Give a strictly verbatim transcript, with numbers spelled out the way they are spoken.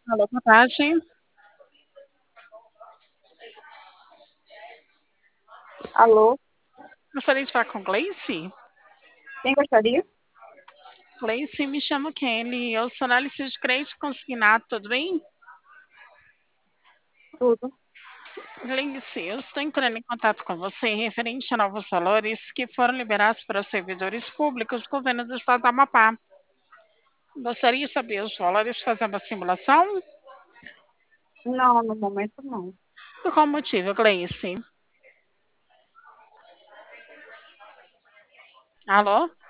Alô, boa tarde. Alô, Gostaria de falar com Gleice? quem gostaria? Gleice, me chamo Kelly. Eu sou analista de crédito consignado, tudo bem? Tudo. Gleice, eu estou entrando em contato com você referente a novos valores que foram liberados para os servidores públicos do governo do estado do Amapá. Gostaria de saber os valores, fazer uma simulação? Não, no momento não. Por qual motivo, Gleice? Alô?